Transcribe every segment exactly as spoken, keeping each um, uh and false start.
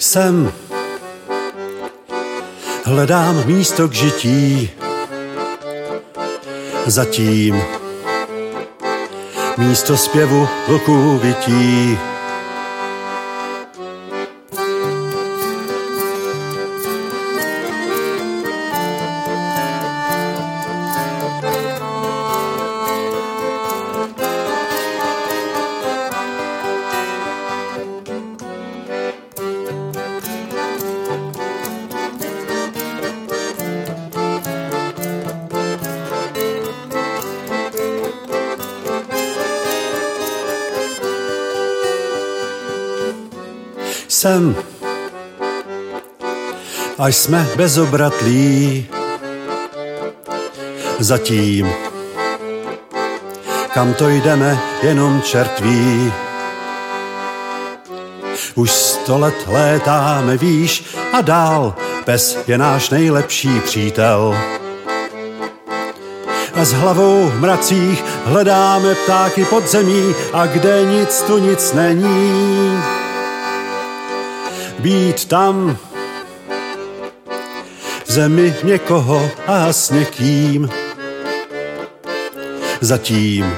Jsem, hledám místo k žití, zatím místo zpěvu vlků vytí. Jsem, až jsme bezobratlí, zatím, kam to jdeme, jenom čert ví. Už sto let létáme výš a dál, pes je náš nejlepší přítel. A s hlavou v mracích hledáme ptáky pod zemí, a kde nic, tu nic není. Být tam v zemi někoho a s někým, zatím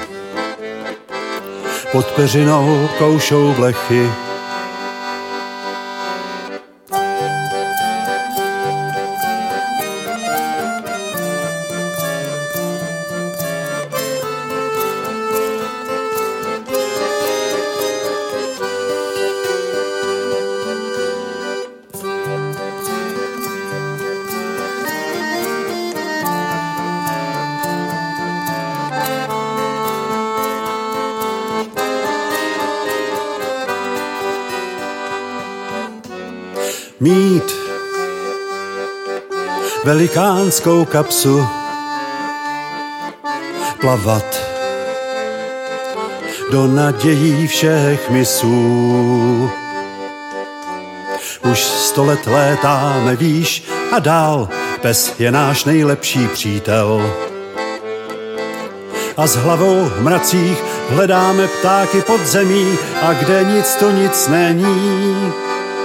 pod peřinou koušou blechy. Mít velikánskou kapsu, plavat do nadějí všech misů. Už sto let létáme výš a dál, pes je náš nejlepší přítel. A s hlavou v mracích hledáme ptáky pod zemí, a kde nic, to nic není.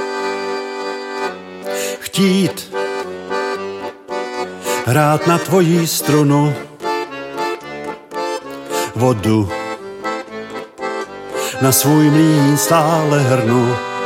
Chtít hrát na tvojí strunu, vodu na svůj mlýn stále hrnu.